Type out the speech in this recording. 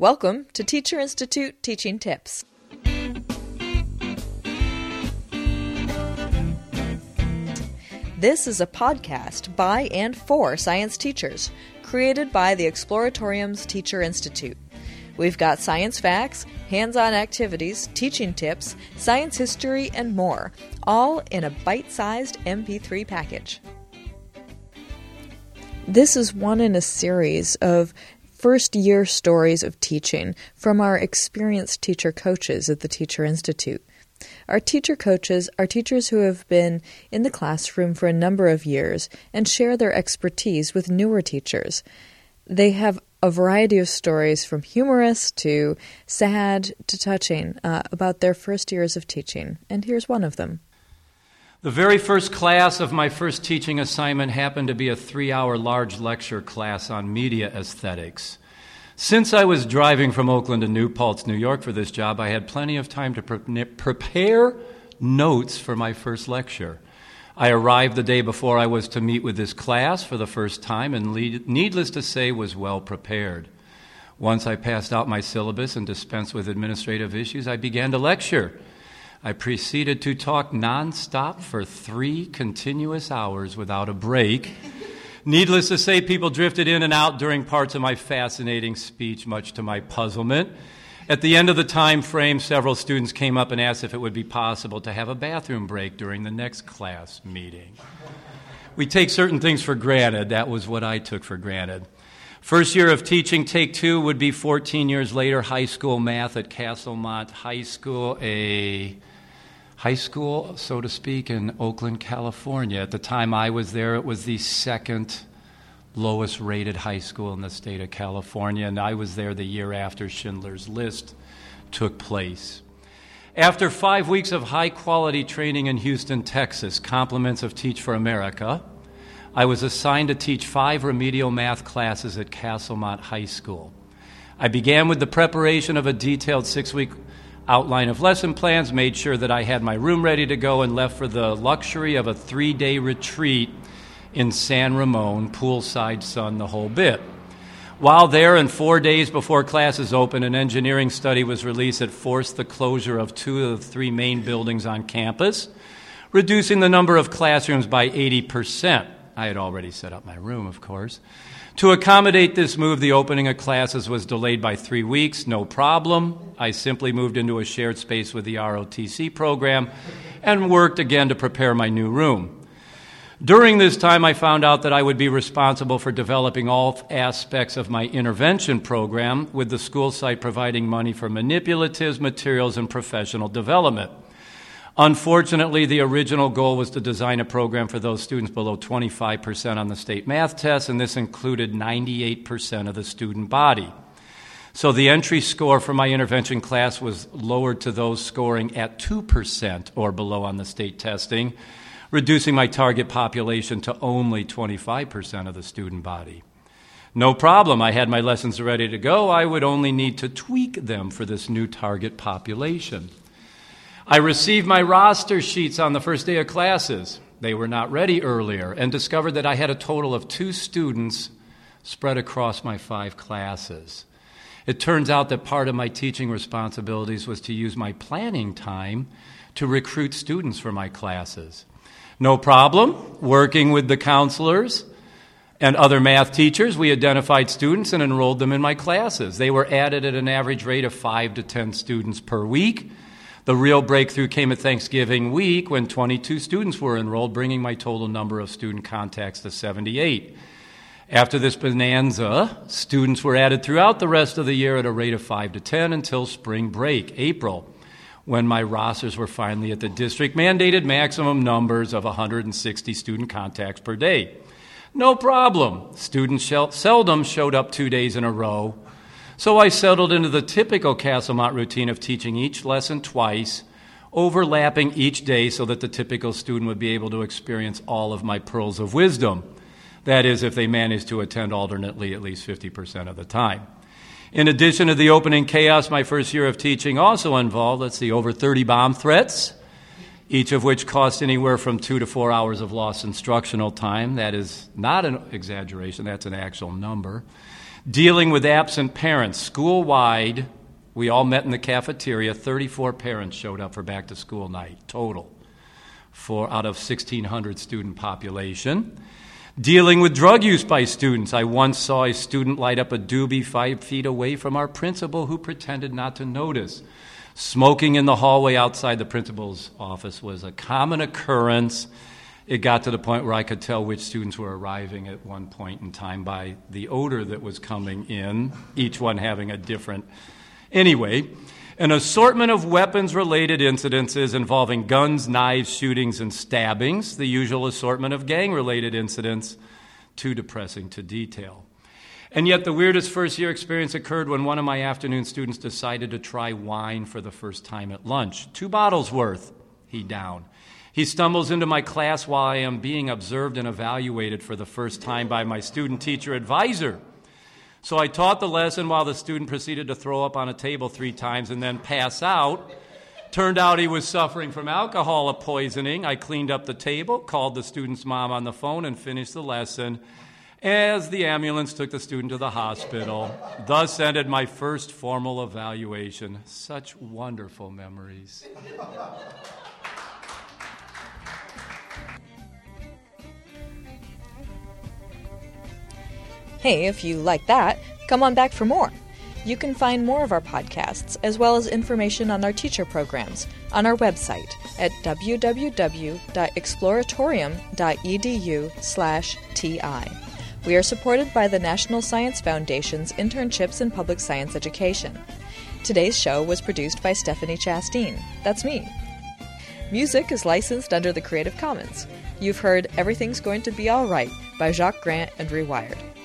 Welcome to Teacher Institute Teaching Tips. This is a podcast by and for science teachers, created by the Exploratorium's Teacher Institute. We've got science facts, hands-on activities, teaching tips, science history, and more, all in a bite-sized MP3 package. This is one in a series of first-year stories of teaching from our experienced teacher coaches at the Teacher Institute. Our teacher coaches are teachers who have been in the classroom for a number of years and share their expertise with newer teachers. They have a variety of stories from humorous to sad to touching about their first years of teaching, and here's one of them. The very first class of my first teaching assignment happened to be a 3-hour large lecture class on media aesthetics. Since I was driving from Oakland to New Paltz, New York for this job, I had plenty of time to prepare notes for my first lecture. I arrived the day before I was to meet with this class for the first time and, needless to say, was well prepared. Once I passed out my syllabus and dispensed with administrative issues, I began to lecture. I proceeded to talk nonstop for 3 continuous hours without a break. Needless to say, people drifted in and out during parts of my fascinating speech, much to my puzzlement. At the end of the time frame, several students came up and asked if it would be possible to have a bathroom break during the next class meeting. We take certain things for granted. That was what I took for granted. First year of teaching, take 2, would be 14 years later, high school math at Castlemont High School, a high school, so to speak, in Oakland, California. At the time I was there, it was the second lowest rated high school in the state of California, and I was there the year after Schindler's List took place. After 5 weeks of high-quality training in Houston, Texas, compliments of Teach for America, I was assigned to teach 5 remedial math classes at Castlemont High School. I began with the preparation of a detailed 6-week outline of lesson plans, made sure that I had my room ready to go, and left for the luxury of a 3-day retreat in San Ramon, poolside sun, the whole bit. While there, and 4 days before classes opened, an engineering study was released that forced the closure of 2 of the 3 main buildings on campus, reducing the number of classrooms by 80%. I had already set up my room, of course. To accommodate this move, the opening of classes was delayed by 3 weeks. No problem. I simply moved into a shared space with the ROTC program and worked again to prepare my new room. During this time, I found out that I would be responsible for developing all aspects of my intervention program, with the school site providing money for manipulatives, materials, and professional development. Unfortunately, the original goal was to design a program for those students below 25% on the state math test, and this included 98% of the student body. So the entry score for my intervention class was lowered to those scoring at 2% or below on the state testing, reducing my target population to only 25% of the student body. No problem. I had my lessons ready to go. I would only need to tweak them for this new target population. I received my roster sheets on the first day of classes. They were not ready earlier, and discovered that I had a total of 2 students spread across my 5 classes. It turns out that part of my teaching responsibilities was to use my planning time to recruit students for my classes. No problem. Working with the counselors and other math teachers, we identified students and enrolled them in my classes. They were added at an average rate of 5 to 10 students per week. The real breakthrough came at Thanksgiving week when 22 students were enrolled, bringing my total number of student contacts to 78. After this bonanza, students were added throughout the rest of the year at a rate of 5 to 10 until spring break, April, when my rosters were finally at the district-mandated maximum numbers of 160 student contacts per day. No problem. Students seldom showed up 2 days in a row. So I settled into the typical Castlemont routine of teaching each lesson twice, overlapping each day so that the typical student would be able to experience all of my pearls of wisdom. That is, if they managed to attend alternately at least 50% of the time. In addition to the opening chaos, my first year of teaching also involved, over 30 bomb threats, each of which cost anywhere from 2 to 4 hours of lost instructional time. That is not an exaggeration, that's an actual number. Dealing with absent parents. School-wide, we all met in the cafeteria. 34 parents showed up for back-to-school night, total, out of 1,600 student population. Dealing with drug use by students. I once saw a student light up a doobie 5 feet away from our principal who pretended not to notice. Smoking in the hallway outside the principal's office was a common occurrence. It got to the point where I could tell which students were arriving at one point in time by the odor that was coming in, each one having a different. Anyway, an assortment of weapons-related incidences involving guns, knives, shootings, and stabbings, the usual assortment of gang-related incidents, too depressing to detail. And yet the weirdest first-year experience occurred when one of my afternoon students decided to try wine for the first time at lunch. 2 bottles worth, he downed. He stumbles into my class while I am being observed and evaluated for the first time by my student-teacher advisor. So I taught the lesson while the student proceeded to throw up on a table 3 times and then pass out. Turned out he was suffering from alcohol poisoning. I cleaned up the table, called the student's mom on the phone, and finished the lesson as the ambulance took the student to the hospital. Thus ended my first formal evaluation. Such wonderful memories. Hey, if you like that, come on back for more. You can find more of our podcasts, as well as information on our teacher programs, on our website at www.exploratorium.edu/TI. We are supported by the National Science Foundation's Internships in Public Science Education. Today's show was produced by Stephanie Chasteen. That's me. Music is licensed under the Creative Commons. You've heard Everything's Going to Be All Right by Jacques Grant and Rewired.